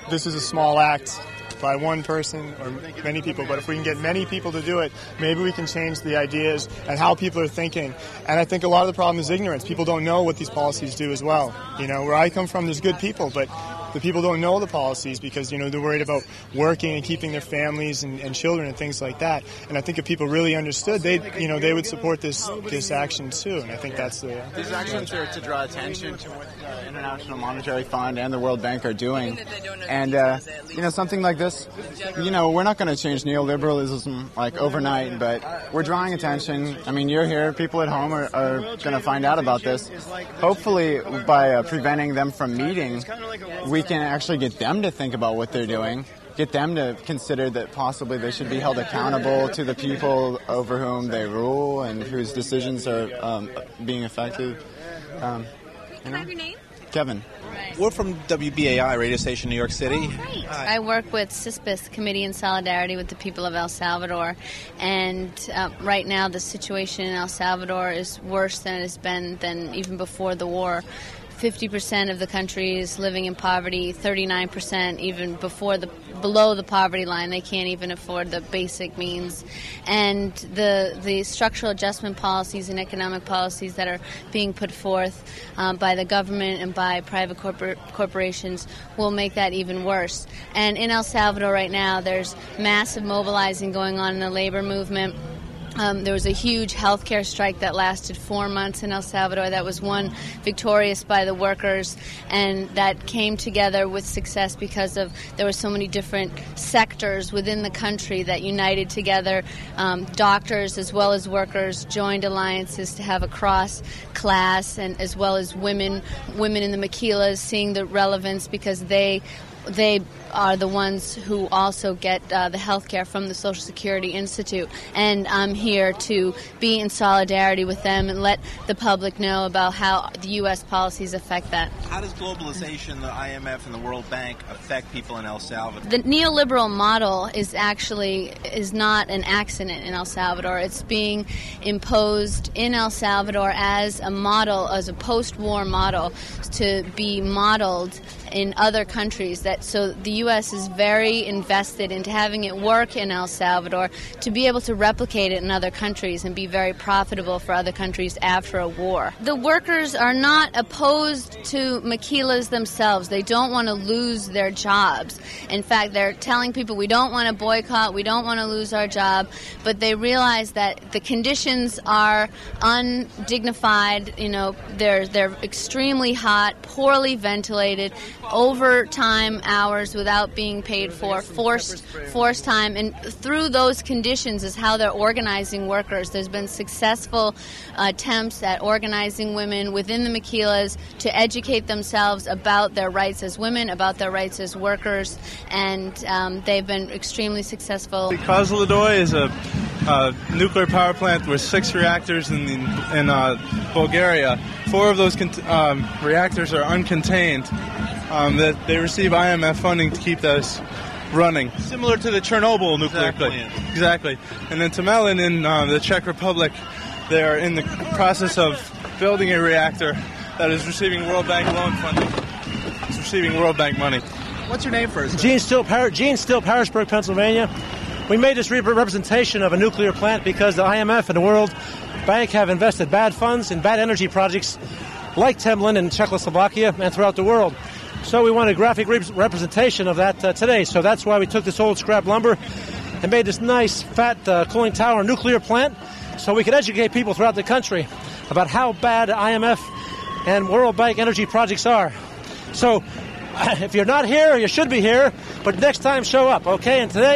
this is a small act by one person or many people, but if we can get many people to do it, maybe we can change the ideas and how people are thinking. And I think a lot of the problem is ignorance. People don't know what these policies do as well. Where I come from, there's good people, but the people don't know the policies because, they're worried about working and keeping their families and children and things like that. And I think if people really understood, they would support this action too. And I think that's the... These actions are to draw attention to what the International Monetary Fund and the World Bank are doing. And, something like this, we're not going to change neoliberalism overnight, but we're drawing attention. I mean, you're here. People at home are going to find out about this. Hopefully, by preventing them from meeting, we can actually get them to think about what they're doing, get them to consider that possibly they should be held accountable to the people over whom they rule and whose decisions are being affected. Can I have your name? Kevin. Right. We're from WBAI, radio station, New York City. Oh, great. I work with CISPAS, Committee in Solidarity with the People of El Salvador, and right now the situation in El Salvador is worse than it's been than even before the war. 50% of the country is living in poverty, 39% even below the poverty line. They can't even afford the basic means. And the structural adjustment policies and economic policies that are being put forth by the government and by private corporations will make that even worse. And in El Salvador right now, there's massive mobilizing going on in the labor movement. There was a huge healthcare strike that lasted 4 months in El Salvador that was won victorious by the workers, and that came together with success because there were so many different sectors within the country that united together. Doctors as well as workers joined alliances to have a cross-class, and as well as women in the maquilas seeing the relevance because they are the ones who also get the health care from the Social Security Institute. And I'm here to be in solidarity with them and let the public know about how the U.S. policies affect that. How does globalization, the IMF, and the World Bank affect people in El Salvador? The neoliberal model is not an accident in El Salvador. It's being imposed in El Salvador as a model, as a post-war model, to be modeled in other countries. So the U.S. is very invested into having it work in El Salvador to be able to replicate it in other countries and be very profitable for other countries after a war. The workers are not opposed to maquilas themselves. They don't want to lose their jobs. In fact, they're telling people we don't want to boycott, we don't want to lose our job, but they realize that the conditions are undignified. They're extremely hot, poorly ventilated, overtime hours without being paid for, forced time, and through those conditions is how they're organizing workers. There's been successful attempts at organizing women within the maquilas to educate themselves about their rights as women, about their rights as workers, and they've been extremely successful. Kozloduy is a nuclear power plant with 6 reactors in Bulgaria. 4 of those reactors are uncontained. That they receive IMF funding to keep those running. Similar to the Chernobyl nuclear plant. Exactly. And then Temelin in the Czech Republic, they are in the process of building a reactor that is receiving World Bank loan funding. It's receiving World Bank money. What's your name first? Gene Still, Harrisburg, Pennsylvania. We made this representation of a nuclear plant because the IMF and the World Bank have invested bad funds in bad energy projects like Temelin in Czechoslovakia and throughout the world. So we want a graphic representation of that today. So that's why we took this old scrap lumber and made this nice, fat cooling tower nuclear plant so we could educate people throughout the country about how bad IMF and World Bank energy projects are. So if you're not here, you should be here, but next time show up, okay? And today